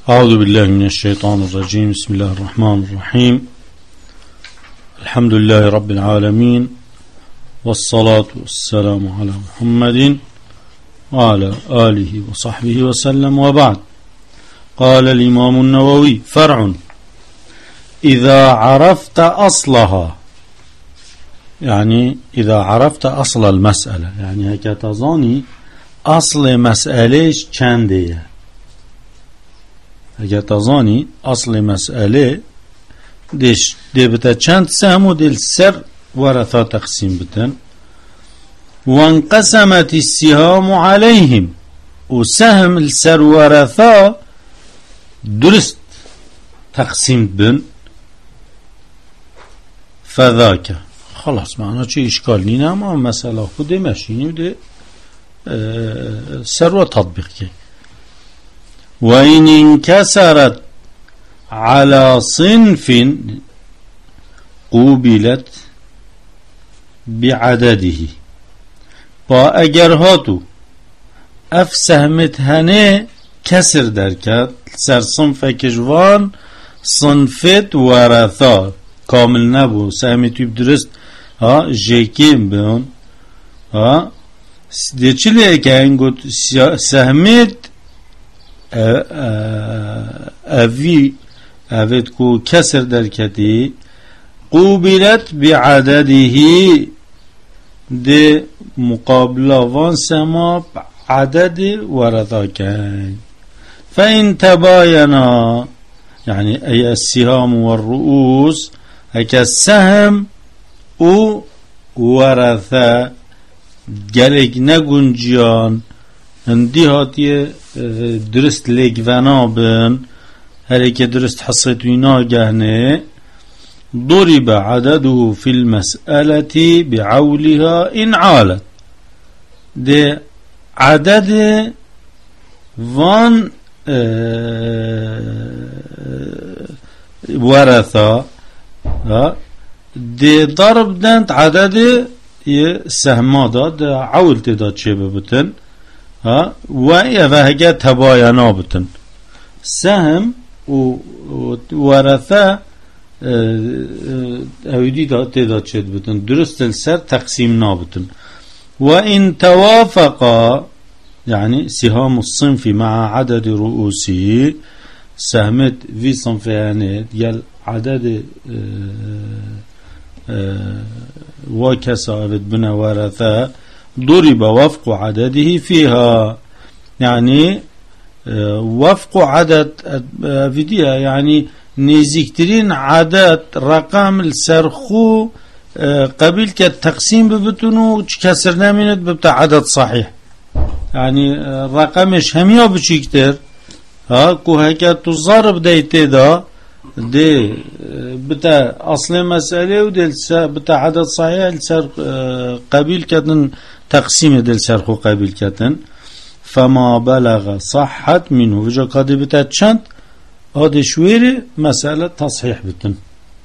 أعوذ بالله من الشيطان الرجيم. بسم الله الرحمن الرحيم. الحمد لله رب العالمين، والصلاة والسلام على محمد وعلى آله وصحبه وسلم، وبعد. قال الإمام النووي: فرع: إذا عرفت أصلها، يعني إذا عرفت أصل المسألة، يعني هكا تظني أصل مسألة چنده، هكا تظني أصل مسألة ديش دي بتا چند سهم دل سر ورثة تقسيم بتن، وانقسمت السهام عليهم، وسهم السر ورثة درست تقسيم بن، فذاك خلاص معنا چه اشكال نينا، اما مسألة خود ماشيني وده سر وتطبيق كي. وإن انكسرت على صنف قوبلت بعدده، با اگر هاتو اف سهمت هنه كسر دركت سر صنف كجوان صنفت ورثا كامل نبو، سهمتو بدرست جيكين بون دي چلي كان قد سهمت اوی اوید کو کسر درکتی قوبلت بعدده، ده مقابله وان سما عدد ورثا كان. فإن تباينا، يعني أي السهام والرؤوس، هكا السهم او ورثا جلق نگون جيان اندي هاتي درست لقوانا بن، هريك درست حصيت وينا جهنه، ضرب عدده في المسألة بعولها إن عالت، ده عدد وان ورثة ده ضرب دانت عدد سهما ده عول تداد شبه بتن، وهكا تباينا بتن سهم وورثة اويدي تداد شد بتن، درست السر تقسيم نابتن. وإن توافقا، يعني سهام الصنف مع عدد رؤوسه، سهمت في صنفيانات يل عدد وكسا بنا ورثة، ضرب وفق عدده فيها، يعني وفق عدد فيديا، يعني نزيكترين عدد رقم السرخو قبل كالتقسيم ببتنو كسرنا منت ببتا عدد صحيح، يعني رقمش هميا بشيكتر كو هكا تضرب دايته دا دي بتا اصل مسألة ودل بتا عدد صحيح السر قبيل كتن تقسيم دل سرخو قبيل كتن، فما بلغ صحت منه وجا قادي بتا چند هذا شويري مسألة تصحيح بتن.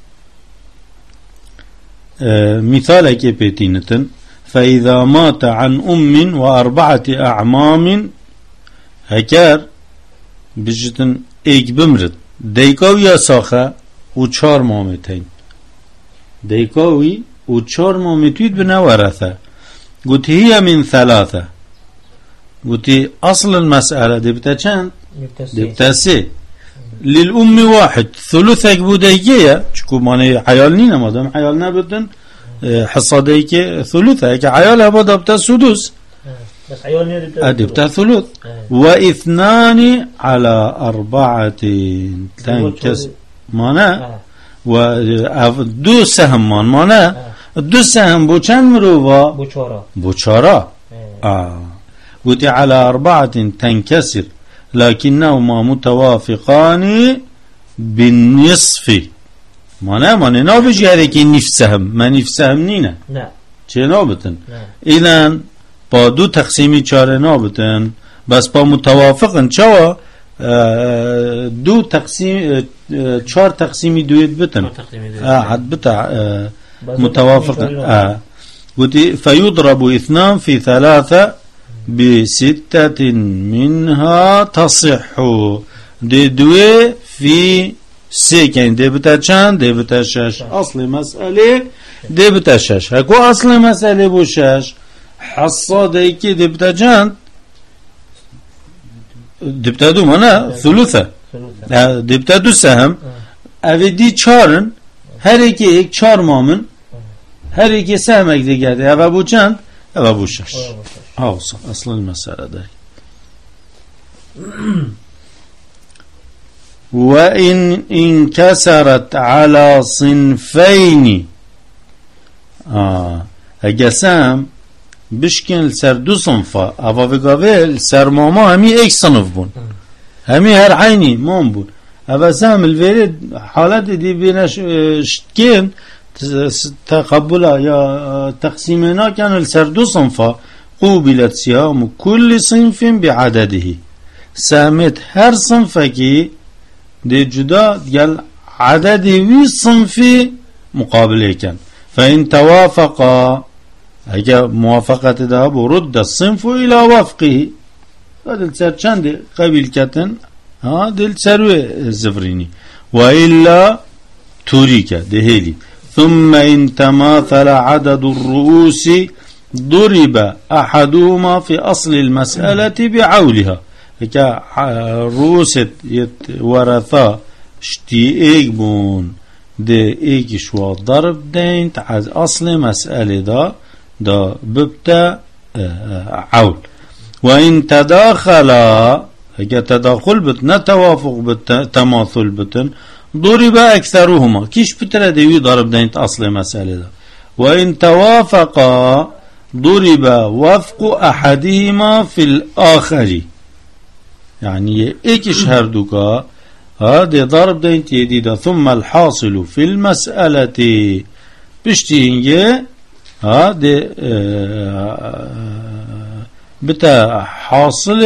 مثالك بيتينتن: فإذا مات عن أم وأربعة أعمام، هكار بجتن ايك بمرد ديكاوي ساخة وچار مامتين، ديكاوي وچار مامتين بنا ورثة، قلت هي من ثلاثة، قلت أصل المسألة دبتا چند؟ دبتا سي. للأم واحد، ثلثك بوديكية شكو ماني حيال نينا، مادام حيال نبتن حصة ديكي ثلثة، هكا حيال هبا دبتا سدوس، بس حيال دبتا ثلث. واثنان على أربعة تنكس مانا، ودو سهم مانا، دو سهم بو چند مروفا؟ بو چارا. قلت على أربعة تنكسر، لكنهما متوافقان بالنصف، مانا نابجي هذيك نفس سهم، ما نفس سهم نينا، چه نابتن؟ إذن با دو تقسيمي چاره نابتن، بس با متوافقن چوا دو تقسيم چار تقسيمي دويت بتن، عد بتاع متوافقن. قلت فيضرب اثنان في ثلاثة بستة منها تصح، دي دوي في سيكين دي بتا چند دي بتا شش أصل مسألة دي بتا شش هكو أصل مسألة بو شش حصة ديكي دي بتا چند دي بتا دو مانا ثلثة دي بتا دو سهم اوه دي چارن هر اکی ایک چار مامن هر اکی سهمک دیگر ده اوه بو چند اوه بو شش اصلا المسألة داری وإن انكسرت على صنفين اگسم بشکن سر دو صنفا اوه بگاوه سر ماما همی ایک صنف بون همی هر عینی مام بون اوه سهم الویرد حالت دی بینش شتکن تقبلها یا تقسیمنا كان سر دو صنفا قوبلت سهام كل صنف بعدده سامت هر صنفكي دي جدا قال عدد وي صنفي مقابله كان فإن توافقا اجا موافقة ده برد الصنف إلى وفقه هذا السر چند قبيل كتن دل سروي الزفريني وإلا توريك دهيلي ثم إن تماثل عدد الرؤوس ضرب أحدهما في أصل المسألة بعولها رؤوس ورثا شتي ايك بون دي ايك شو ضرب دين تعز أصل مسألة دا ببتا عول وإن تداخلا تداخل بتن توافق بالتماثل بتن ضرب أكثرهما كيش بتلا ديوي ضرب دين أصل مسألة دا وإن توافقا ضرب وفق أحدهما في الآخر يعني إيكش هردوكا هذا ضرب دين تيديدا ثم الحاصل في المسألة بشتينجي هذا بتا حاصل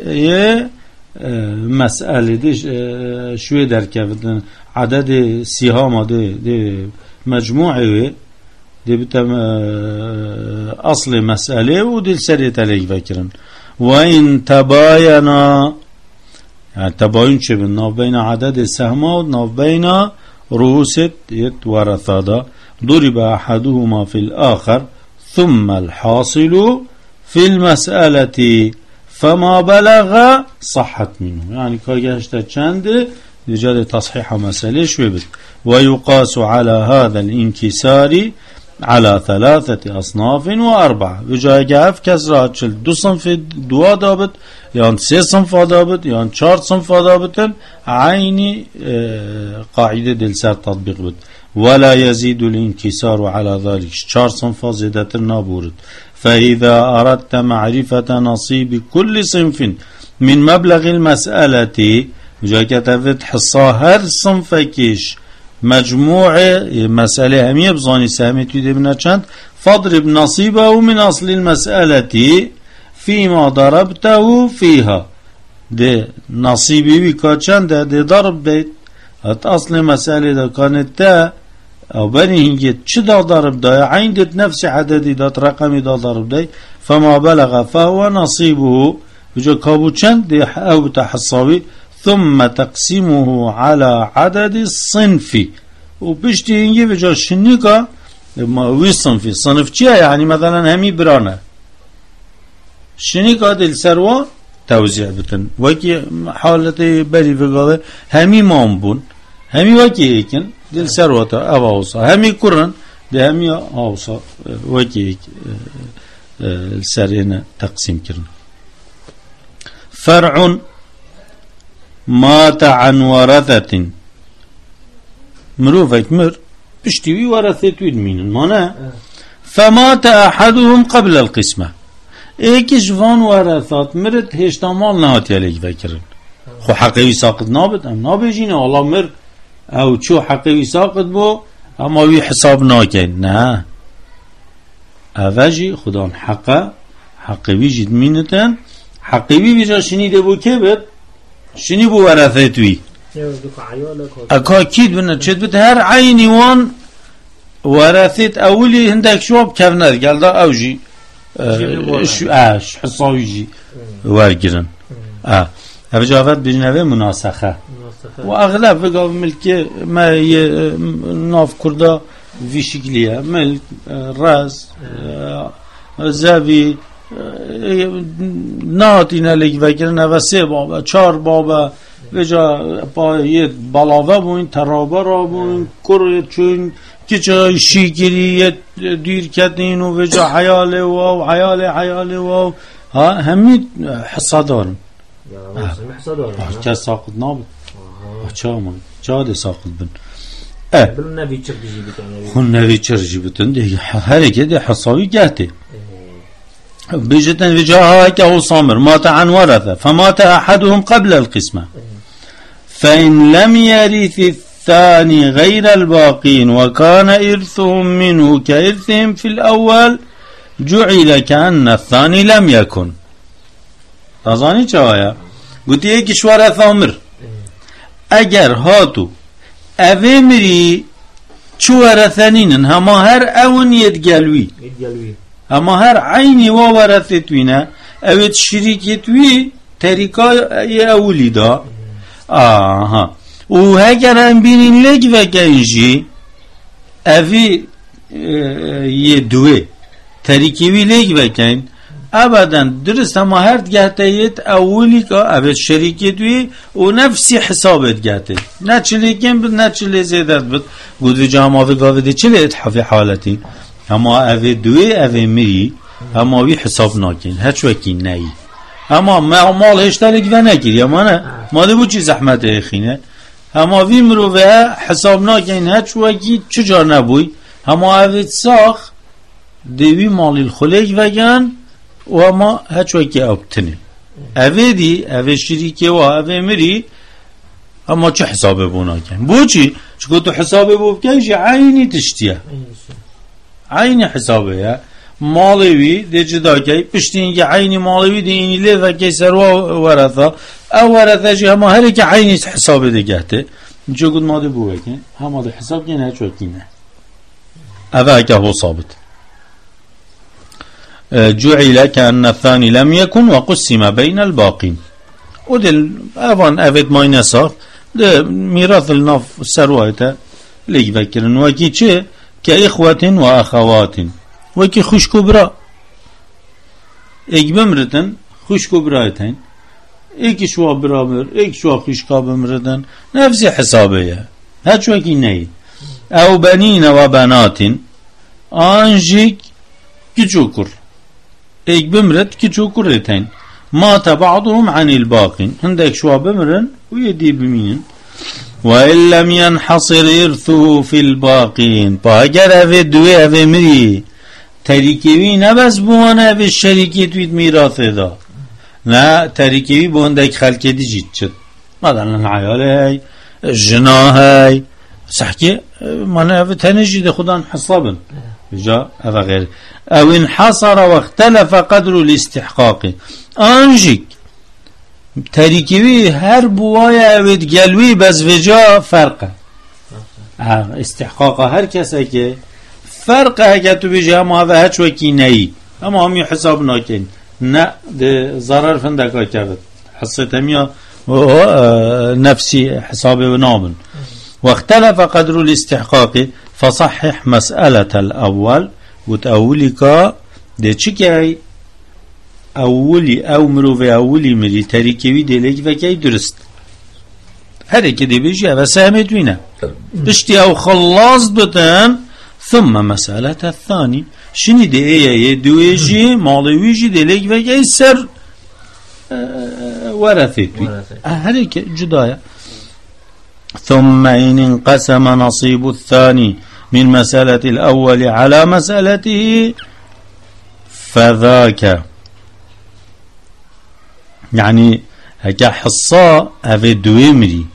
مسألة دي شوي دركه عدد سهام دي مجموعة دي بتا أصل مسألة ودي سريت عليك فكرا وإن تباينا يعني تباين شو بالناف بين عدد السهمات وناف بين رؤوس ورثة ضرب أحدهما في الآخر ثم الحاصل في المسألة فما بلغ صحت منه يعني كاجاشتا چند لجال تصحيح مسألة شو بد ويقاس على هذا الانكسار على 3 أصناف و4 بجای گفت کس را چل 2 صنف دوا دابت یا 3 صنف دابت یا 4 صنف دابتن عيني قاعدة دلسر تطبيق بد ولا يزيد الانكسار على ذلك 4 صنف زيادة نابورد فإذا أردت معرفة نصيب كل صنف من مبلغ المسألة بجای كتبت حصة هر صنف كيش مجموعة مسألة همية بظاني سهمي تيدي بنا چند فاضرب نصيبه من أصل المسألة فيما ضربته فيها ده نصيبي بكا چند ده ضرب بيت أصل مسألة ده كانت تا أو بني هنجي چه ده ضرب ده عين ده نفس عددي ده رقمي ده ضرب ده فما بلغ فهو نصيبه بجا كابو چند ده أو تحصاوي ثم تقسيمه على عدد الصنف وبشتي هنجي بجا شنيكا وي صنفي صنف چيه يعني مثلا همي برانا شنيكا دل سروا توزيع بتن وكي حالتي بري فقاله همي مامبون همي وكي ايكن دل سروا اوصا همي كرن ده همي اوصا وكي السرين تقسيم كرن فرع مات عن ورثة مروفك مر بشتوي ورثة مين مانا فمات أحدهم قبل القسمة ايكش فان ورثات مرت هشتا مال نهات يليك فكرن خو حقيوي ساقط نابد ام نابجينه والله مر او چو حقيوي ساقط بو اما وي حساب ناكين نه اوجي خدان حقيوي جد مينتن حقيوي بجا شنيده بو كبت شنی بو ورثه توی اکا کید بنا چید بید هر عینی وان ورثت اولی هندک شواب کفنر گلده اوجی حصاوی جی ورگرن اوجافت بجنوه مناسخه و اغلب وقاب ملکی ما ناف کرده وی شکلیه ملک راز زوی ناتینه لگ وکرنه و 3 بابا 4 بابا وجا با یه بلاوه بوین ترابه را بوین کره چون که چای شیگیری دیر کردین و وجا حیاله و حیاله و همین حصه دارم که ساقط نابد چه من جاده ساقط بن بلو نوی چر جی بتن خون نوی چر جی بتن دیگه هرکی دی حصاوی گهته بيجتن وجاها كهو صامر مات عن ورثة فمات أحدهم قبل القسمة فإن لم يرث الثاني غير الباقين وكان إرثهم منه كإرثهم في الأول جعل كأن الثاني لم يكن تظاني چوايا قلت يكش ورثة عمر اگر هاتو اوامري چو ورثنين هما هر اون يتقلوي اما هر عيني وورثتوينا اوت شريكتوي تريكا اولی دا و هگر هم بینین لگ و گنجی اوی یه دوه تریکیوی لگ و گن ابدا درست اما هر گهتایت اولی که اوت شریکتوی و نفسی حسابت گهته نه چلی کم بود نه چلی زیدت بود گودو جامعه گاوده چلی اتحافی حالتی اما اوی دوی اوی مری اما وی حساب ناکن هچ وکی نهی اما مال هشتا لگوه نکری اما نه ماده بود چی زحمت اخینه اما وی مروه حساب ناکن هچ وکی چجار نبوی اما اوی ساخ دوی مال الخلیق وگن و اما هچ وکی ابتنه اوی دی اوی شریکه و اوی مری اما چه حسابه بو ناکن بو چی؟ چکو تو حسابه بو بکنش عینی تشتیه عین حسابه یا مالوی دی جدا که پشتین که عین مالوی دی اینی لی و کسر ورثه او ورثه جه همه هر که عین حسابه دی گهته جو گود ماده بوه کن همه دی حساب کنه چو کنه اوه که هو ثابت جعل كأن الثاني لم يكن وقسم بين الباقين ودل اوان اوید مای نصاف ده میراث الناف سروایتا لیگ بکرن وکی چه كإخوة وأخوات وكي خوش كبرى إيك بمرتن خوش كبراتين إيك شوا برابر إيك شوا خوش كابمرتن نفس حسابية هاتش وكي نهي أو بنين وبنات أنجيك كجوكر إيك بمرت كجوكرتين مات بعضهم عن الباقين عندك شوا بمرن ويدي بمين وإن لم ينحصر إرثه في الباقين فأجر أفي دوي أفي مري تريكيوي نبس بوانا أفي الشريكي تويد ميراثه دا لا تريكيوي بواندك خلقه دي جيتشت مثلا العيال هاي الجنا هاي صحكي مانا أفي تنجي دي خدان حصابا جا أفا غير أو انحصر واختلف قدر الاستحقاق أنجيك تريكيوي هر بوايا اوید گلوی بس وجا فرقه استحقاق هر کسی که فرقه اگه تو بجی همه هوا هچ وکی نهی اما همی حساب ناکن نه ده ضرر فندکا کرد حصت همیا نفسي حساب ونامن واختلف قدر الاستحقاق فصحح مسألة الأول وتأولك ده چكي اولی او مروه اولی مری تریکوی دیلک و که درست هر که دی بیجی او سهمت وینه بشتی او خلاص بتن ثم مسألة الثاني شنی دی ایه دویجی مالویجی دیلک و که سر ورثت وی هر که جدایا ثم إن انقسم نصيب الثاني من مسألة الأول على مسألته فذاك يعني هكا حصة هذا دوامري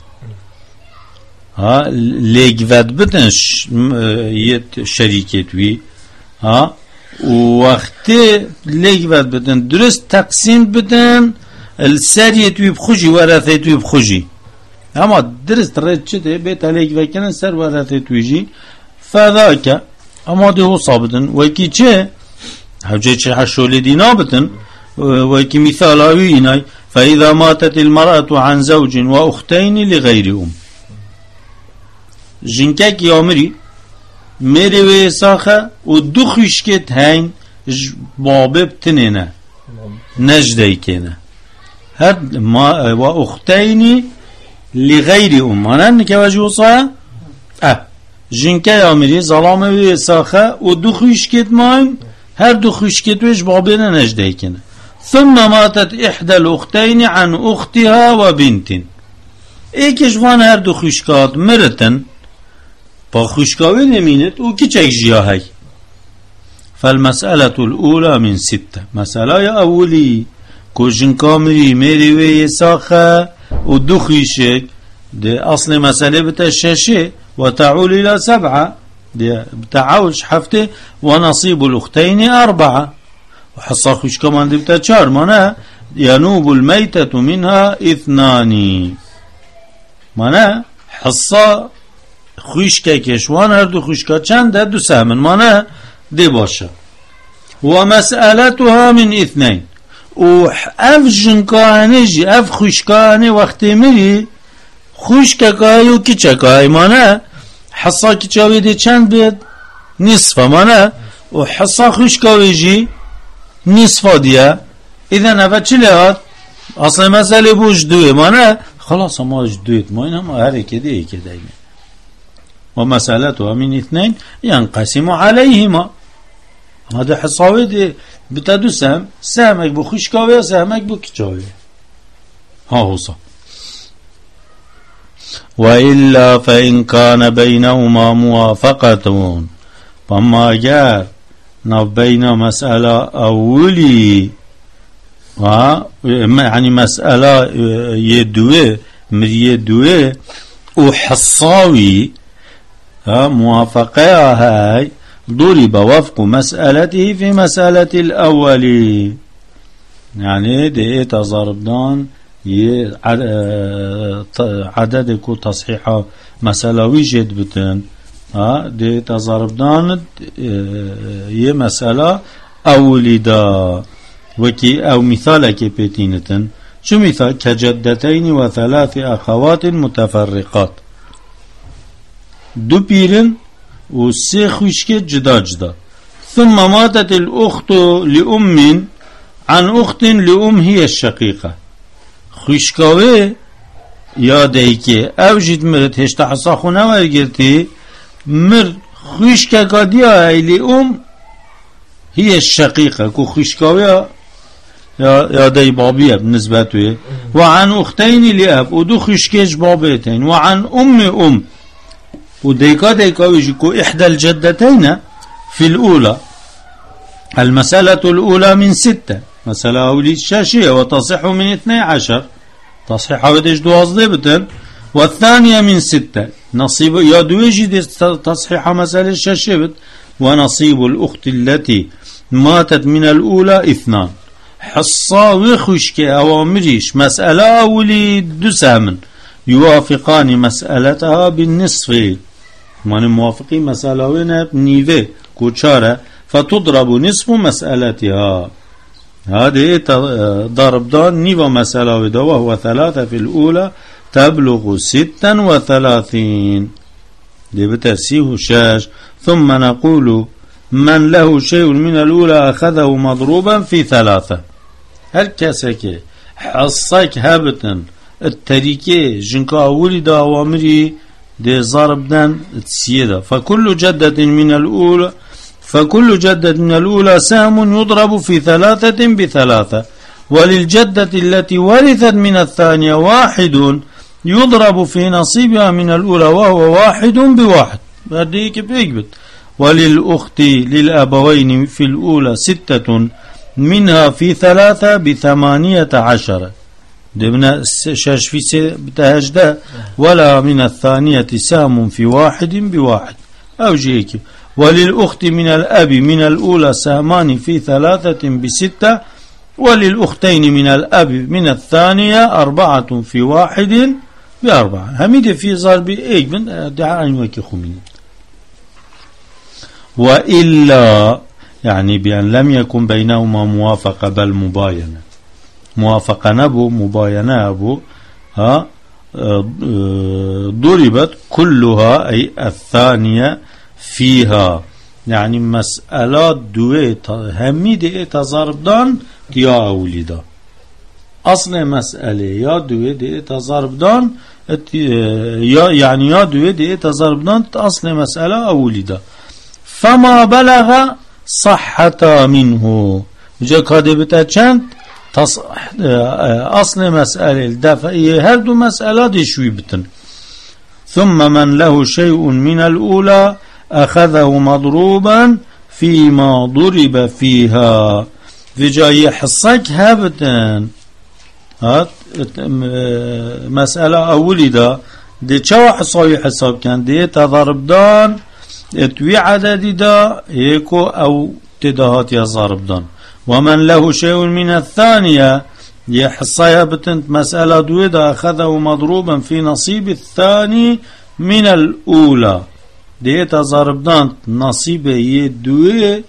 ها ليجفت بدنش يت شركة وي ها وقت ليجفت بدن درست تقسيم بدن السرية وي بخوجي ورثة وي بخوجي اما درست رجته بيت ليجفت كان سر ورثة ويجي فذاك اما ده هو صابتن وكي چه هجه چه حشول دينا بتن وكي مثال هاوي إناي فإذا ماتت المرأة عن زوج وأختين لغير أم جنكك يومري ميري ويساخة ودو خشكت هين بابب تنينه نجدي كينا هاد ما وأختين لغير أم أنا نكواجه صا جنكا يامري ظلامه ويساخة ودو خشكت ماين هر دو خشكت ويش بابنا نجدي كينا ثم ماتت إحدى الأختين عن أختها وبنت إيكش وان هر دو خشكات مرتن با خشكاوي نمينت وكيشك جياهي فالمسألة الأولى من 6 مسألة أولي كوجن كامري ميري ويساخة ودو خشك دي أصل مسألة بتشاشي وتعول إلى 7 دي بتعولش حفته ونصيب الأختين 4 وحصا خوش كمان دي بتا 4 معناها ينوب الميتة منها 2 معناها حصا خوش كيشوان هر دو خوش كان ده 2 سهم معناها دي باشا ومسألتها من 2 وأف جنكانيجي أف خوشكاني وقت مري خوشكاكاي وكيشكاي معناها حصا كيشاوي دي چند بيد نصف معناها وحصا خوشكاويجي نصف ديا إذا نفت چليات أصلا مسألة بوش دوه معناها خلاص ما جدويت ما إنما هاري كده كده ومسألتها من 2 ينقسم عليهما هذا حصاوي دي بتدو سهمك بو خوشكاوي سهمك بو كيشاوي ها هو صح وإلا فإن كان بينهما موافقة فما جاء بين مسألة أولي يعني مسألة يدوي مريدوي وحصاوي موافقة هاي ضرب وفق مسألته في مسألة الأول يعني دي تضربدان عدد كو تصحيح مسألة جد بتن دي تضربدان مسألة أولي دا وكي أو مثالك بيتينتن شو مثال كجدتين وثلاث أخوات متفرقات دو بيرن وسي خوشك جدا جدا ثم ماتت الأخت لأم عن أخت لأم هي الشقيقة خوشكاوي يا ديكي أو جد مرت هشتا حصاخونا ورگرتي مر خوشكا قادية لأم هي الشقيقة كو خوشكاوي يا دي بابية بالنسبة له وعن أختين لأب ودو خوشكيش بابيتين وعن أم وديكا ويجيكو إحدى الجدتين في الأولى المسألة الأولى من 6 مسألة أولي الشاشية وتصح من 12 تصحيح وديش 12 والثانية من 6 نصيب يا دويجي تصحيح مسألة الشاشية ونصيب الأخت التي ماتت من الأولى 2 حصا وخشك أوامريش مسألة أولي 2 يوافقان مسألتها بالنصف من موافقين مسألة وين نيفي كوشارة فتضرب نصف مسألتها هذه ضرب دان نيفا مسألة ودا وهو 3 في الأولى تبلغ 36 دي بتسيه شاش ثم نقول من له شيء من الأولى أخذه مضروبا في 3 هل كسك حصك هابتا التريكي جنكا أولي دا أوامري دي ضربدان تسيدا فكل جدة من الأولى سهم يضرب في 3 ب3 وللجدة التي ورثت من الثانية 1 يضرب في نصيبها من الأولى وهو 1 ب1 هذيك بيكبت وللأخت للأبوين في الأولى 6 منها في 3 ب18 دبنا شاش في بتهجده ولا من الثانية سام في 1 ب1 أو جيك وللأخت من الأب من الأولى سامان في 3 ب6 وللأختين من الأب من الثانية 4 في 1 ب4 هميد في ضرب من دعاء وكي خمين وإلا يعني بأن لم يكن بينهما موافقة بل مباينة موافقة نبو مباينة أبو ها ضربت كلها أي الثانية فيها يعني مسألات دويت همي دي تضارب دان يا أوليدا أصل مسألة يا دوي دي تضارب دان يعني يا دوي دي تضارب دان أصل مسألة أوليدا فما بلغ صحة منه جا كادبتا چند أصل مسألة الدفعية هردو مسألة دي شوي بتن ثم من له شيء من الأولى أخذه مضروبا فيما ضرب فيها في جاي حصك هبتن مسألة أولي دا دي چوا حصاوي حساب كان دي تضرب دان اتوي عدد دا هيكو أو تدهات يضرب دان ومن له شيء من الثانية يحصايا بتنت مسألة دويدا أخذه مضروبا في نصيب الثاني من الأولى ديتا ضربدان نصيب يدوي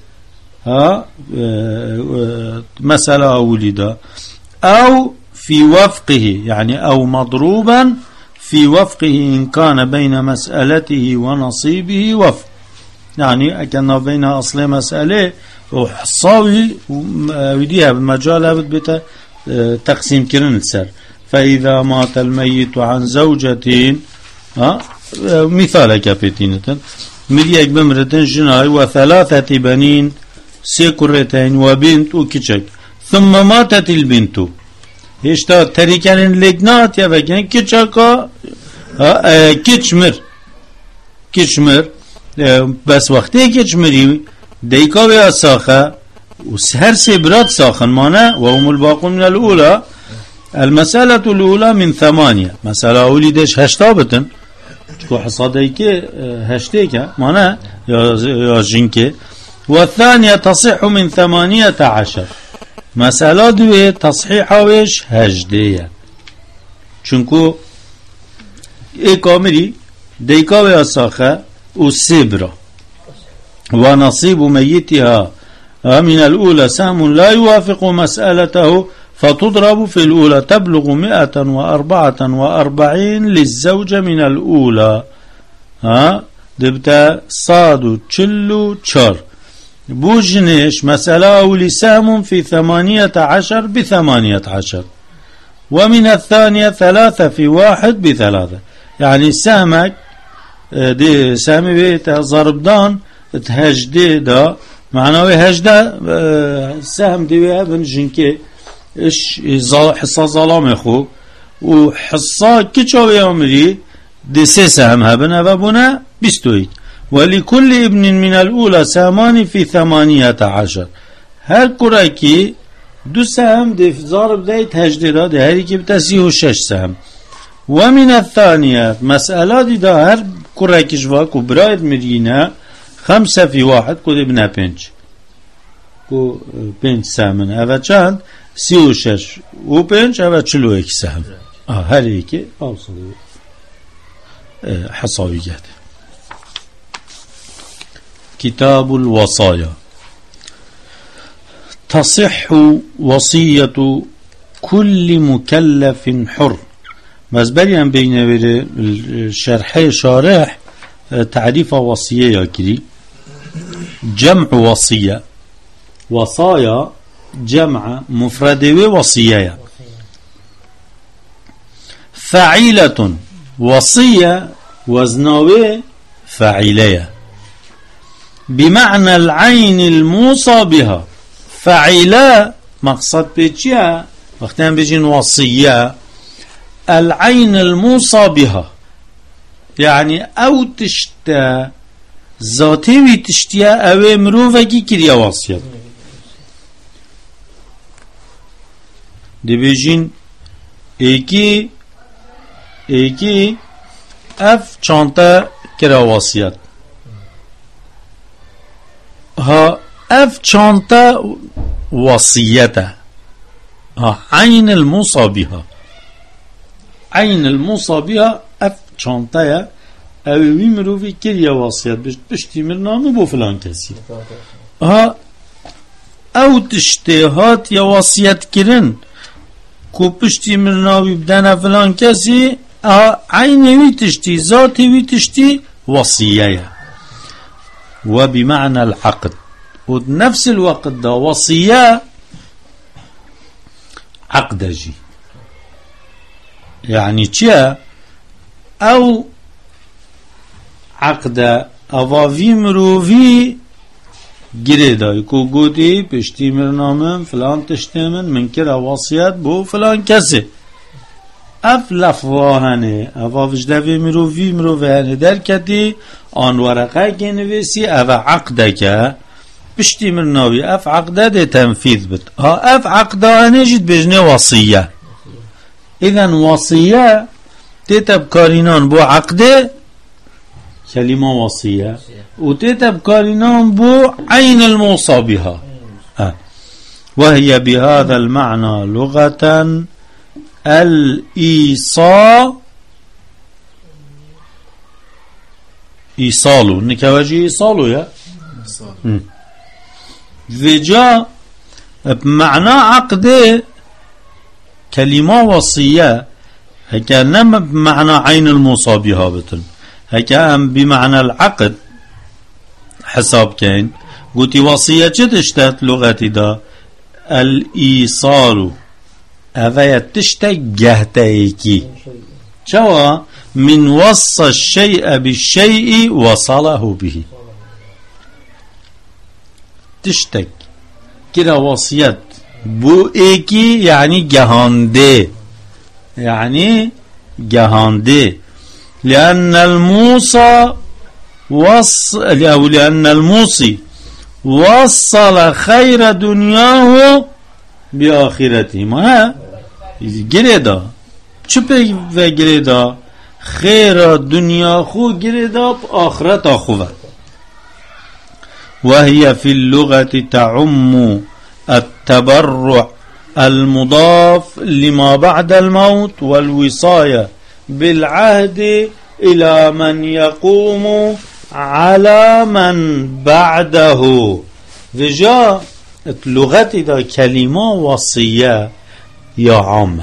مسألة أوليدا أو في وفقه يعني أو مضروبا في وفقه إن كان بين مسألته ونصيبه وفق يعني كان بين أصل مسألة وحصاوي وديها بالمجال بتا تقسيم كرن السر فإذا مات الميت عن زوجة مثال كابتينة مليك بمرتين جناي وثلاثة بنين سيكرتين وبنت وكيشك ثم ماتت البنت هشتا تريكان اللجنات يبقى كيشكا كيشمر بس وقتی كيشمري ديكا بها ساخة وسهر سبرات ساخن مانا وهم الباقون من الأولى المسألة الأولى من 8 مسألة أولي ديش هشتابتن تكو حصاديك هشتيك مانا يا جنك والثانية تصح من 18 مسألة دوية تصحيحة ويش هجدية چونكو كامري ديكا بها ساخة والسبرة ونصيب ميتها من الأولى سهم لا يوافق مسألته فتضرب في الأولى تبلغ 144 للزوجة من الأولى دبتا صادو تشلو تشار بوجنيش مسألة أولي سهم في 18 ب18 ومن الثانية 3 في 1 ب3 يعني سهمك دي سامي بيت ضربدان تهجدي دا معناوي هجده سهم ديوها بنجنكي اش حصة ظلام اخو وحصة كيشاوي عمري دي سي سهم هبنا وابنا بستويت ولكل ابن من الأولى سهمان في 18 هر كراكي دو سهم دي ضارب دايت هجده دا دي هري كي بتسيه 6 سهم ومن الثانية مسألة دي دا هر كراكي جواك وبرايد مرينا 5 في 1 كود ابنها 5 كو 5 سهم هذا كان 36 و 5 هذا 42 سهم هر يكي اوصلوا حصاويات كتاب الوصايا تصح وصية كل مكلف حر بس بريان بين الشرحي شارح تعريف وصية يكري جمع وصية وصايا جمع مفرد وصية فعيلة وصية وزناوي فعيلية بمعنى العين الموصى بها فعيلة مقصد بيتشيا وقتين بيجين وصية العين الموصى بها يعني او تشتا ذاتي تشتيا او مروفكي كريا وصية دي بيجين ايكي اف چانتا كرا وصية ها اف چانتا وصيته ها عين الموصى بها عين الموصى بها اف چانتايا او مروفي كريا وصيات بشتي مرنامو بو فلان كسي ها او تشتهات يا وصيات كرن کو پشتی مرناوی بدن فلان کسی عینی وی تشتی ذاتی وی تشتی وصیه و بمعنى العقد و نفس الوقت دا وصیه عقد جي يعني چه او عقد اواوی مرووی گره دای کو گودی پشتی مرنامن فلان تشتمن من کرا وصیت بو فلان کسی اف لفواهنه اواوش دوی مرووی در کدی آن ورقه که نویسی او عقده که پشتی مرناوی اف عقده ده تنفیذ بد اف عقده نجد بجنه وصیه اذن وصیه تیتب کارینان بو عقده كلمة وصية وتتب كارنان بو عين الموصى بها وهي بهذا المعنى لغة الإيصال إيصالو نكواجي إيصالو يا وجاء بمعنى عقده كلمة وصية هكا نما بمعنى عين الموصى بها بتن هكا هم بمعنى العقد حساب كين قلتي وصية تشتت لغتي دا الإيصال أفايا تشتت جهتيكي شوا من وصى الشيء بالشيء وصله به تشتك كده وصيت بو ايكي يعني جهانده يعني جهانده لأن الموصى لأن الموصي وصل خير دنياه بآخرته ما گردا چپه و گردا خير دنيا خو گردا آخرت خوبه وهي في اللغة تعم التبرع المضاف لما بعد الموت والوصاية بالعهد إلى من يقوم على من بعده وجاء اللغة إذا كلمة وصية يا عامة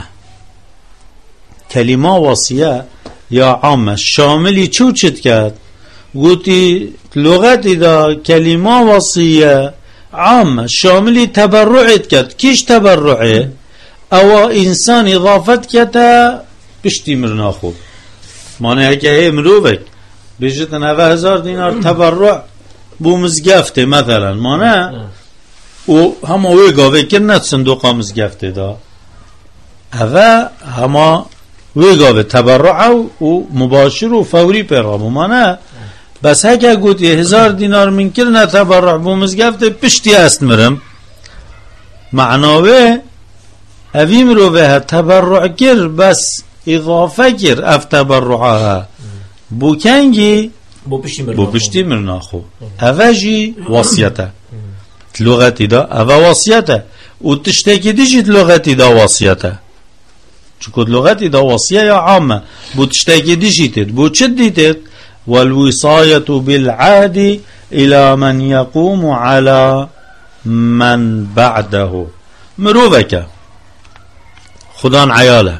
كلمة وصية يا عامة شاملي شو كات قلتي لغة إذا كلمة وصية عامة شاملي تبرعت كات كيش تبرعي او انسان اضافت كتا پشتی مرنا خوب مانه که مروفک بجت 90,000 دینار تبرع بو مزگفته مثلا مانه و همه اوی گاوه کرنت صندوقا مزگفته دا اوه همه اوی گاوه تبرع و مباشر و فوری پیغام مانه بس هکه گوتی 1000 دینار من کرنه تبرع بو مزگفته پشتی است مرم معناوه اوی مروفه تبرع کر بس اضافه کر اف تبرعها بو کنگی بو پشتی مرنا خو اوه جی وصیته لغتی دا اوه وصیته و تشتکی دیجید لغتی دا وصیته چکود لغتی دا وصیه یا عامه بو تشتکی دیجیتید بو چد دیتید والوصایة بالعهد الى من يقوم على من بعده مروفه خدان عیاله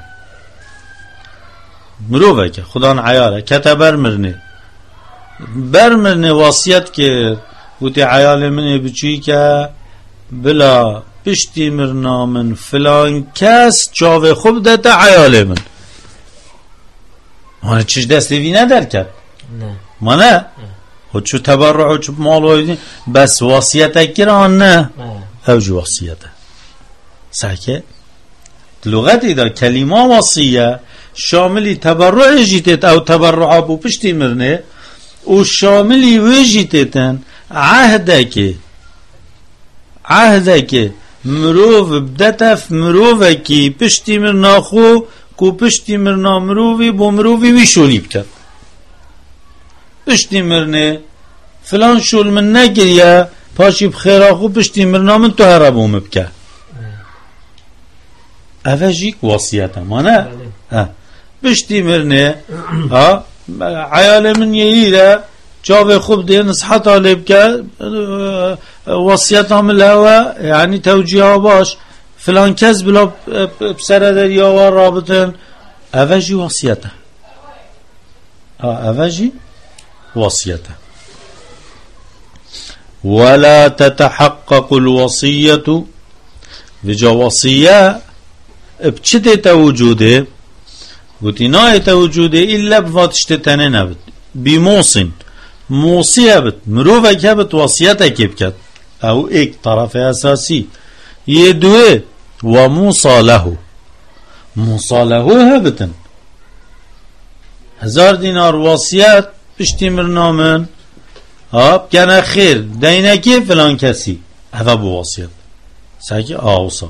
مروفه که خدان عیاله کتا برمرنه وصیت که گوتی عیال منه بچی که بلا پشتی مرنا من فلان کس جاوه خوب داده عیال من مانه چیش دستی وی ندر کرد نه مانه خود چو تبرع و چو مال و بس وصیت اکران نه اوج وصیته ساکه لغتی دا کلمه وصیه شاملی تبرع جیتت او تبرع بو پشتی مرنه و شاملی وی جیتتن عهده که مروف بدتف مروفه که پشتی مرنا خو کو پشتی مرنا مروفی بو مروفی وی شولی بتر پشتی مرنه فلان شول من نگریه پاشی بخیره خو پشتی مرنا من تو هربو مبکه اوه جیک وصیت مانه پشتی مرنه عیال من یهیره جاوه خوب ده نصحت آلیب که وصیت عمل هوا یعنی توجیه باش فلان کس بلا بسر دریا و رابطن اوجی وصیته اوجی وصیته ولا تتحقق الوصية بجا وصية بچته وجوده قلتي نايت وجوده إلا بفاتشت تنه نبت بموصن موصية بت مروفة كبت وصيته كبكت أو إك طرف أساسي يدوه وموصى له موصى له هبتن 1000 دينار وصيات بشتي مرنامن كان خير دينكي فلان كسي هذا بوصية ساكي أوصى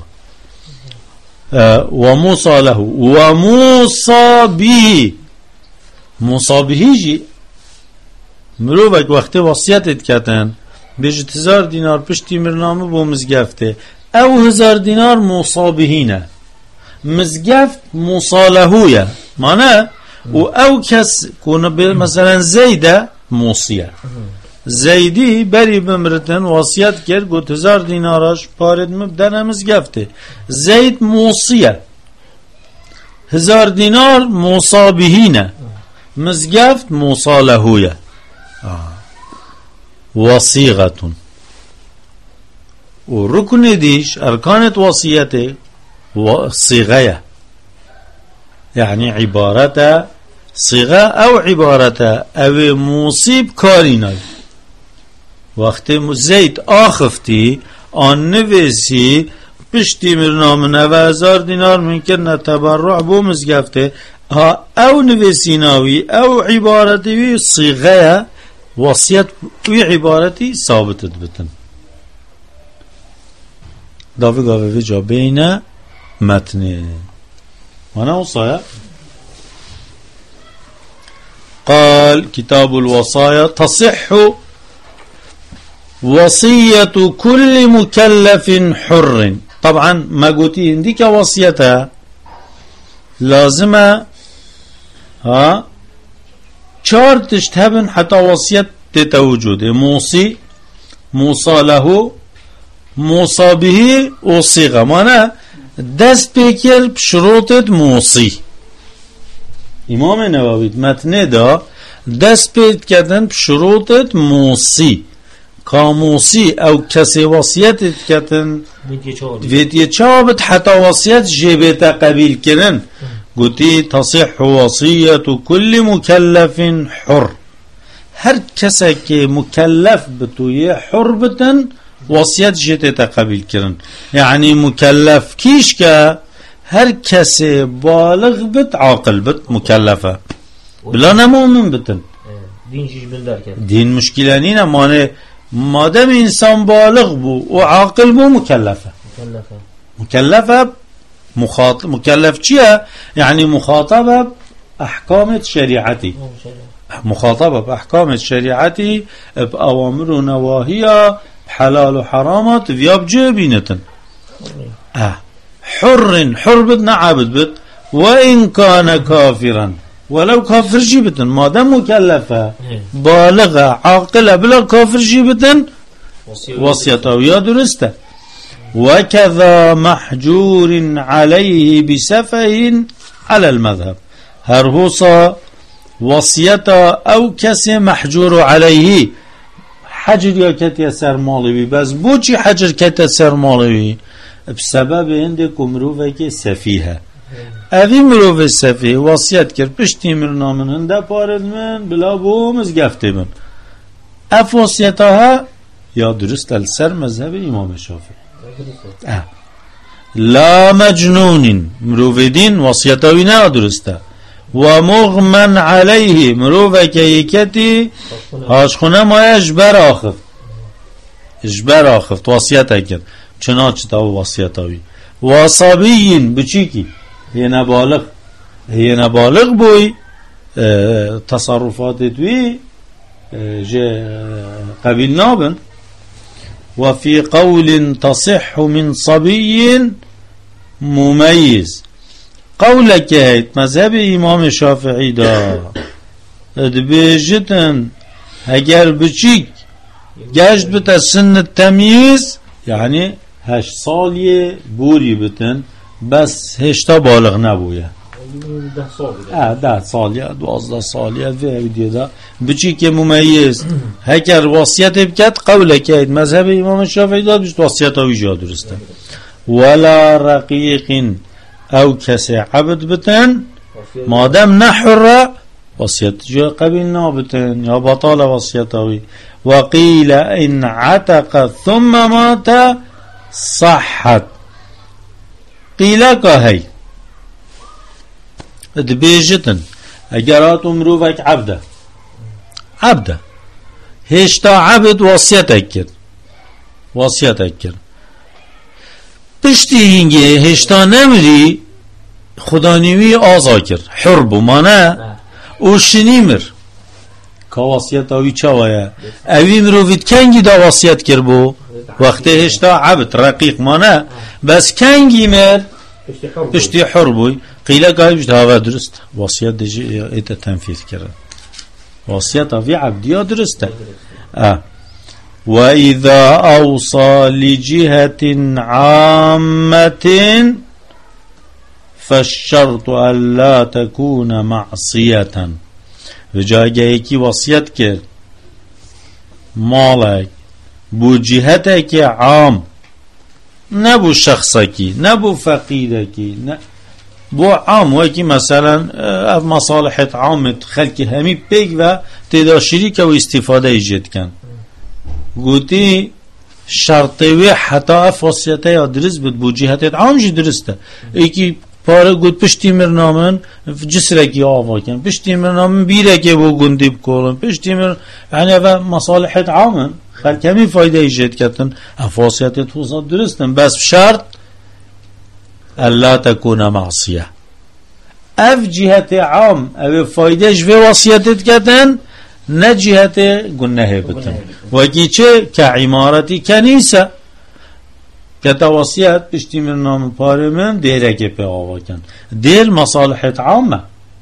وموصى له وموصى به موصى به جي مروبك وقت وصيتت كتن بيجت 1000 دينار بشتي مرنامه بو مزقفته او 1000 دينار موصى بهينه مزقفت موصى لهويا معناه او كس كون مثلا زيده موصيه زیدی بری بمرتن وصیت کرد گفت 1000 دینارش پارد مبدن مزگفته زید موصیه 1000 دینار موصا بهینه مزگفت موصا لهویه وصیغتون و رکن دیش ارکانت وصیته صیغه یعنی عبارته صيغة أو عبارته أو موصيب كاريناي وقت زيت آخفتي آن نويسي بشتي مرنامنه و 1000 دينار ممكن تبرع بو مزگفته أو نويسي ناوي أو عبارتي صيغة وصيت وي عبارتي ثابتت بتن دافي قاوه جا بين متن وانا وصايا قال كتاب الوصايا تصح وصية كل مكلف حر طبعا ما قلتي عندك وصيتها لازمة چار تشتهبن حتى وصية تتوجد موصي موصى له موصى به وصيغة معنى دست بكر بشروط موصي امام نووی متن دا دست پید کردن بشروط موصی کاموصی او کسی وصیت کردن ویدیه چابت حتی وصیت جبت قبیل کردن گوتی تصح وصیت کل مکلف حر هر کسی که مکلف بتوی حر بتن وصیت جبت قبیل کردن یعنی مکلف کیش که هر کسی بالغ بت عاقل بت مكلفة بلا نمؤمن بتن دين شيش بندر كده دين مشكلة نينا ما دام انسان بالغ بو وعاقل بو مكلفة مكلف چيه يعني مخاطبة بأحكام شريعتي مخاطبة بأحكام شريعتي بأوامر ونواهي بحلال وحرامات فياب جابينتن حر بدنا عابد بد وإن كان كافرا ولو كافر جيبتن ما دام مكلفة بالغة عاقلة بلا كافر جيبتن وصيته يا درسته وكذا محجور عليه بسفه على المذهب هرهوصا وصيته أو كسي محجور عليه حجر يا كتي سرمالوي بس بوچي حجر كتي سرمالوي بسبب عندك مروفه که سفیه اوی مروفه سفیه وصیت کرد پشتی مرنامن هنده پارد من بلا بو مزگفته من اف وصیته ها یا درست السر مذهب امام شافعی لا مجنون مروفه دین وصیته وی نه درسته و مغمن علیه مروفه که یکتی هاشخونه ما اجبر آخفت وصیته کرد چنانچه تا وصیتاوی وصابیین بچیکی هی نبالغ بوی تصرفات دوی قبیل نابن و فی قول تصح من صبی ممیز قول که هیت مذهب امام شافعی دا دبیجتن اگر بچیک گشت بتا سن التمیز يعني 8 سالی بوری بتن بس هشتا بالغ نبویه 10 سالیه 12 سالیه و دیده بچی که ممیز هکر وصیت بکد قوله که مذهب امام شافعی داد بشت وصیت هاوی جا درسته ولا رقیق او کسی عبد بتن مادم نحر وصیت جا قبیل نابتن یا بطال وصیت هاوی وقیل ان عتق ثم مات صحت قیل که هی دبیجتن اگرات مروفك عبده هشتا عبد وصیت کرد پشتی هنگه هشتا نمری خدا نیوی آزا کرد حرب مانه او شنیمر که وصیت اوی چاویه اوی مروفید کنگی دا وصیت کرد بو وقتی هشتا عبد رقیق مانه بس کنگی مر پشتی حربوی قیل که بشت هوا درست وصیت دیجی ایتا تنفیذ کرد وصیت اوی عبدیا درسته وإذا أوصى لجهة عامة فالشرط ألا تكون معصية وجاء کی وصیت کرد مالک بو جهتك عام نبو شخصكي نبو فقيركي بو عام وكي مثلا مصالحة عامة خلق همي بيك و تدا شريك و استفاده ايجاد كان قوتي شرطي حتى افوسيته يا درس بو جهتت عام جي درسته ايكي پاره قوت پشتی مرنامن جسركي آوا كان پشتی مرنامن بيركي بو گندي بكولن پشتی مر يعني و مصالحة عامة خلق همي فايده ايجاد كتن افوسيته توصل درستن بس شرط ألا تكون معصية اف جهة عام او فايدهش في وصيتت كتن نه جهت گناه بتن وگی چه که عمارتی کنیسه که توصیت پشتی من نام پاره من دیره که پی آوا کن دیر مصالحت عامه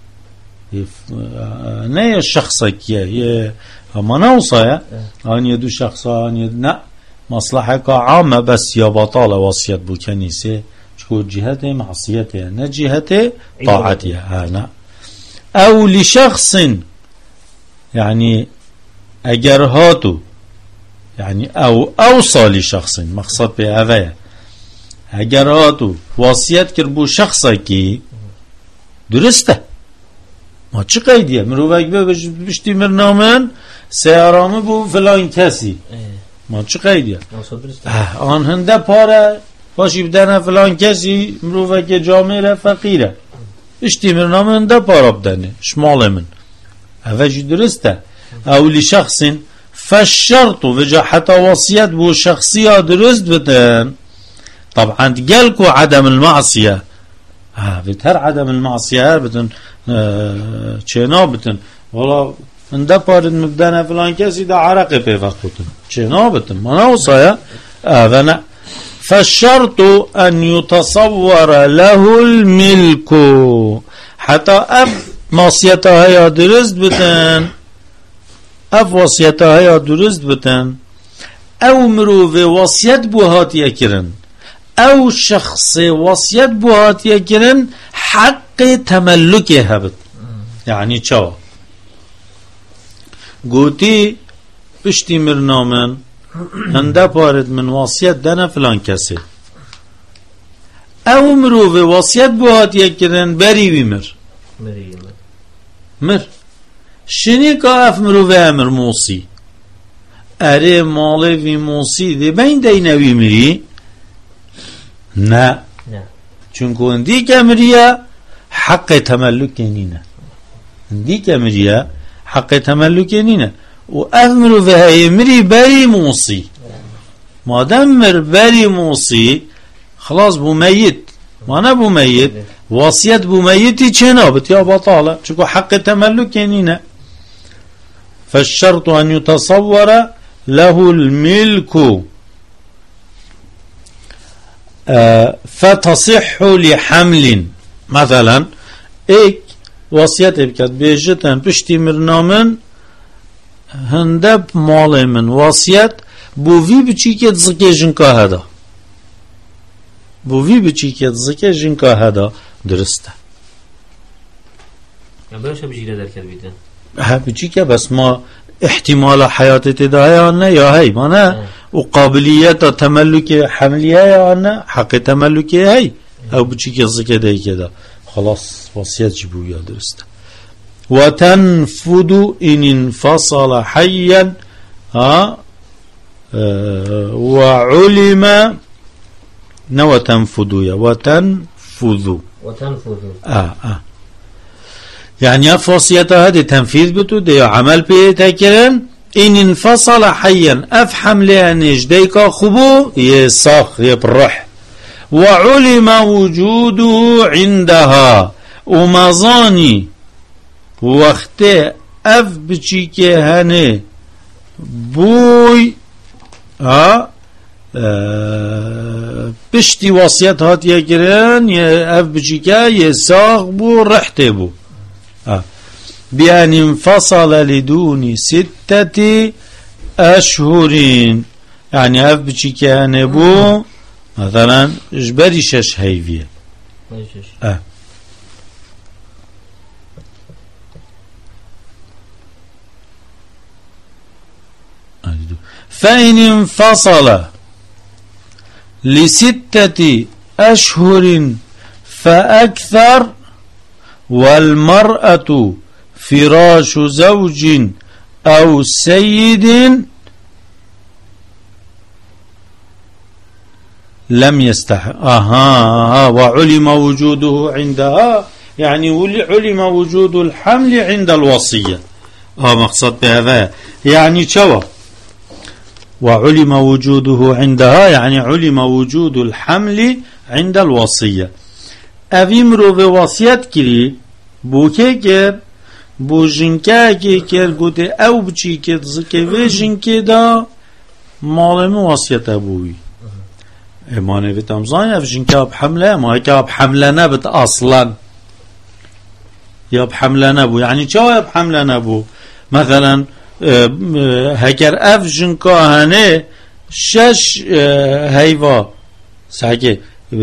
نه شخصه کیه اما نوصایه آنیه دو شخصه آنیه نه مصلحه که عامه بس یا بطال وصیت بو کنیسه چکو جهت معصیته نه جهت طاعتیه نه او لشخص يعني اگر هاتو يعني او اوصى لشخص مقصد به اوه اگر هاتو وصیت کرد بو شخصه کی درسته ما چه قیدیه مروفک بشتی مرنامن سیارامه بو فلان کسی ما چه قیدیه آن هنده پاره باشی بدنه فلان کسی مروفک جامعه فقیره بشتی مرنامه هنده پاره بدنه شمال من اوجی درسته او لشخص فالشرط وجا حتى وصيت بو شخصية درست بتن طبعا قالكو عدم المعصية بتهر عدم المعصية بتن چنا بتن والله من ده پارد مبدنا فلان کسی ده عرق پی وقتن چنا بتن منا وصايا فنا فالشرط ان يتصور له الملك حتى معصیتها یا درست بتن اف وصیتها یا درست بتن او مروف وصیت بو هاتیه کرن او شخص وصیت بو هاتیه کرن حق تملکه هبت یعنی چاو گوتی پشتی مرنامن هنده پارد من وصیت دنه فلان کسی او مروف وصیت بو هاتیه کرن بری ویمر مر شنی که اف مروفه امر موسی اره ماله وی موسی ده بین ده نوی مری نه چونکه اندی که مریه حق تملک نینه اندی که مریه حق تملک نینه و اف مروفه های مری بری موسی مادم مر بری موسی خلاص بو میت مانا بو میت وصیت بو میتی چنابت یا بطاله چونکه حق تملک نینه فالشرط أن يتصور له الملك فتصح لحمل مثلا ایک وصیت بکد بیجتن پشتی مرنامن هنده مال من وصیت بو وی بچی که زکیجن که هدا بوفي بچيكي زكي جنكا هذا درسته يعني بلاش بجيله دركت بيتن ها بچيكي بس ما احتمال حياتي تدايا أنا يا هاي مانا وقابلية تملك حملية يا أنا حق تملكي هاي أو بچيكي زكي داي كده خلاص وصيات جبويا درسته وتنفذ إن انفصل حيا وعلم نو تنفذ يا وتنفذ يعني فوصيته هذه تنفيذ بتو دي عمل بيتكرن إن انفصل حيا أفحم لأنش ديكا خبو يساخ يبرح وعلم وجوده عندها ومظاني وقت اف بچيكي هنه بوي بشتي وصيت هات يكرن اف بچيكي يساق بو رحته بو بأن انفصل لدون 6 أشهر يعني اف بچيكي هنه بو مثلا اجبري 6 هيفيه فإن انفصل ل6 أشهر فأكثر والمرأة فراش زوج أو سيد لم يستحق وعلم وجوده عندها يعني علم وجود الحمل عند الوصية مقصد بهذا يعني شو وعلم وجوده عندها يعني علم وجود الحمل عند الوصية أفيمرو بوصيات كري بوكي كر بوجنكا كر قد أو بچي كر زكي وجنكي دا مالم وصية أبوي إيماني بتمزان أفجنكا بحملة ما هيكا بحملة نبت أصلا يا بحملة نبو يعني شو يا بحملة نبو مثلا هكر افجن كهانه 6 هيوا ساكي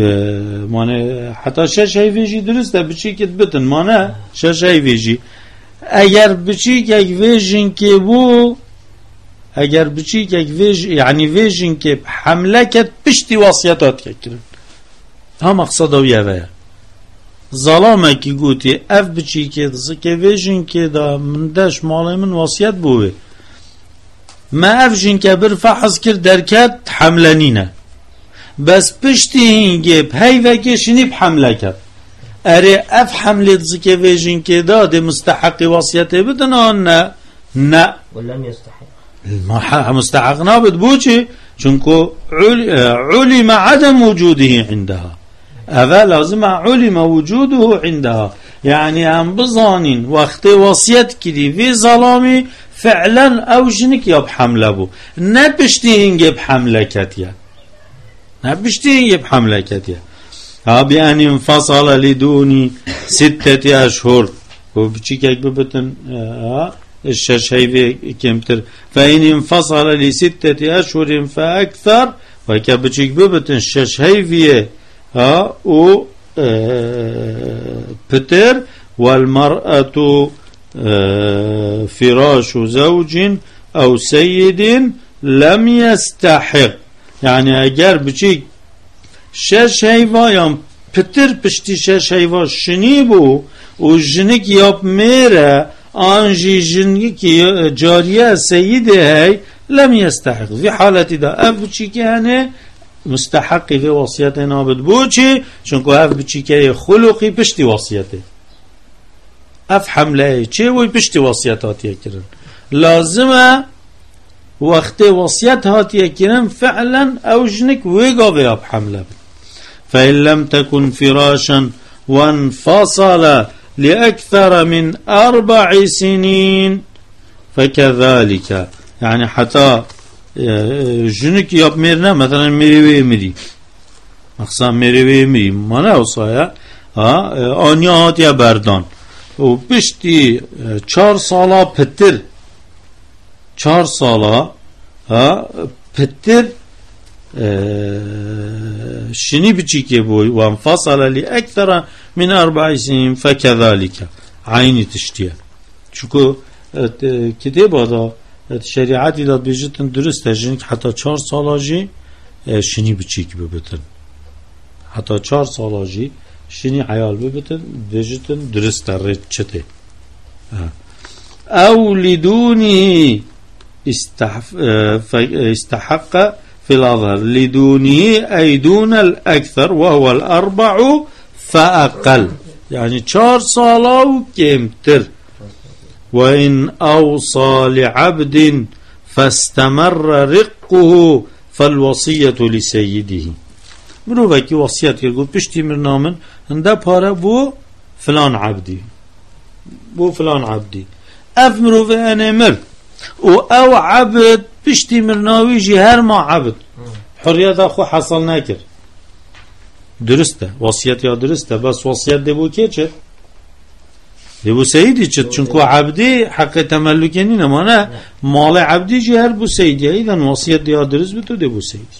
مانه حتى 6 هيفيجي درسته بچي كت بتن مانه 6 هيفيجي اگر بچي كك فيجن كي بو اگر بچي كك فيج يعني فيجن كي حمله كت بشتي وصيتات ككرن ها مقصده ويا ظلامه کی گوتی اف بچی که زکه ویژن که دا من داش مالی من وصیت بوه ما اف جن که بر فحص کرد درکت حمله نینه بس پشتی هنگه بهی وکشنی بحمله کرد اره اف حمله زکه ویژن که دا ده مستحق وصیت بدن آن نه ولم يستحق مستحق نابد بو چه چونکو علم عدم وجوده عندها هذا لازم علم وجوده عندها يعني هم بظانين وقت وصيت كدي في ظلامي فعلا او جنك يا بحمله بو نبشتين يا بحمله كتيا نبشتين يا بحمله كتيا بأن انفصل لدون 6 أشهر وبشيك ببتن الشاشة كمتر فإن انفصل ل6 أشهر فأكثر وكبشيك ببتن الشاشة او بتر والمرأة فراش زوج او سيد لم يستحق يعني اگر بچی 6 هیوا یا پتر پشتی 6 هیوا شنی بو و جنک یاب میره آنجی جنک جاریه سید هی لم يستحق في حالتی دا اف بچی که هنه مستحقی في وصیت نابد بو چی چونکو اف بچی که خلقی پشتی وصیته اف حمله چی وی پشتی وصیت هاتیه کرن لازمه وقت وصیت هاتیه کرن فعلا او جنک ویگا بی اب حمله فإن لم تكن فراشا وانفصل لأكثر من 4 سنين فكذلك يعني حتى جنك ياب ميرنا مثلا ميري ميري مقصام ميري ميري مانا اوصايا آنيا هاتيا بردان و بشتي 4 سالا پتر 4 سالا پتر شني بتشيكي بوي وانفصل لأكثر من 4 سنين فكذلك عيني تشتيه شكو كتاب هذا الشريعات إذا بيجتن درست جنك حتى 4 سالاجي شني بتشيكي ببتن حتى 4 سالاجي شني عيال ببتن بيجتن درست الرد شته أو لدونه استحق في الأظهر لدونه أي دون الأكثر وهو 4 فأقل يعني 4 صلاة كمتر وإن أوصى لعبد فاستمر رقه فالوصية لسيده مروفك وصيات يقول بشتي مرنامن انده بارا بو فلان عبدي بو فلان عبدي اف مروفي انا مر او عبد بشتي مرناوي جهر ما عبد حريات اخو حصل ناكر درسته وصيات يا درسته بس وصيات دي بو كي چه دي بو سيدي چه چونكو عبدي حق تملكي نينه مانا مال عبدي جهر بو سيدي اذا وصيات دي يا درس بتو دي بو سيدي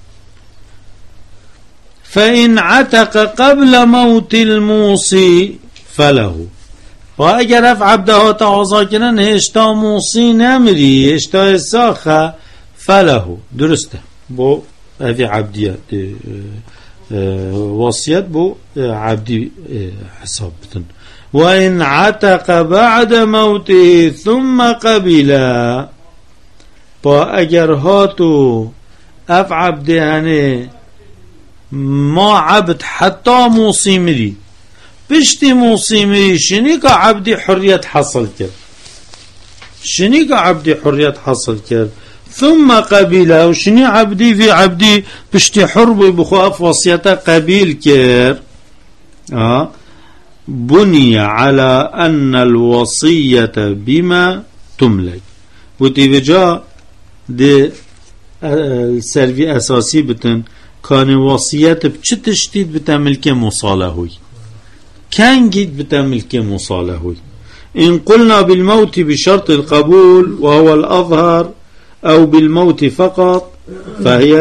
فإن عتق قبل موت الموصي فله وأجر أف عبده تعوضا كنن هشتا موصي نمري هشتا الساخة فله درسته بو هذه عبدية وصيت بو عبدي حساب بتن وإن عتق بعد موته ثم قبلا وأجر هاتو أف عبده هنه ما عبد حتى موصي مري بشتي موصي مري شنيك عبدي حرية حصل كر شنيك عبدي حرية حصل كر ثم قبيله وشني عبدي في عبدي بشتي حربي بخواف وصيته قبيل كر بني على أن الوصية بما تملك وتيجا دي السلفي أساسي بتن كان وصيات بچه تشتيد بتملك مصالحوي كان جيد بتملك مصالحوي إن قلنا بالموت بشرط القبول وهو الأظهر أو بالموت فقط فهي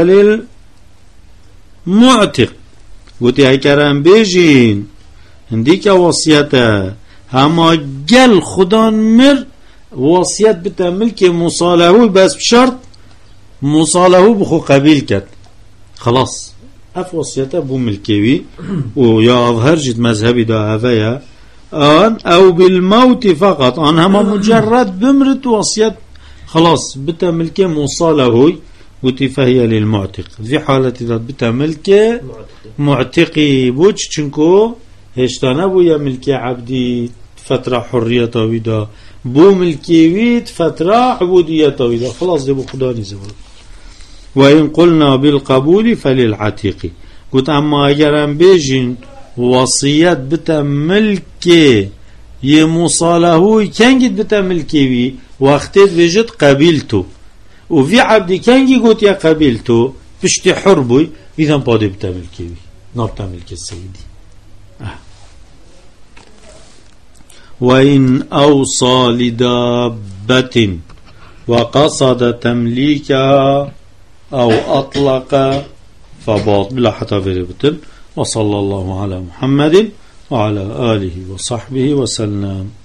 للمعتق وتي كرام بيجين هنديك وصيته هما جل خدان مر وصيات بتملك مصالحوي بس بشرط مصالحوي بخو قبيل كت خلاص اف وصيته بو ملكيوي ويا اظهر جد مذهبي دا هفايا ان او بالموت فقط ان هما مجرد بمرت وصيت خلاص بتا ملكي مصالحوي وتفهي للمعتق في حالة اذا بتا ملكي معتقي بوش چنكو هشتانا بو يا ملكي عبدي فترة حريته ويدا بو ملكيوي فترة عبوديته ويدا خلاص دي بو خداني زوال وإن قلنا بالقبول فللعتيق قلت أما أجران بيجين وصيات بتا ملكي يمصالحوي كان جد بتا ملكي واختيت بيجد قبيلته وفي عبدي كان جي قلت يا قبيلته بشتي حربوي إذا بادي بتا ملكي نبتا ملكي السيدي وإن أوصى لدابة وقصد تمليكها أو أطلق فباطل بلا حتى في ربطل وصلى الله على محمد وعلى آله وصحبه وسلم.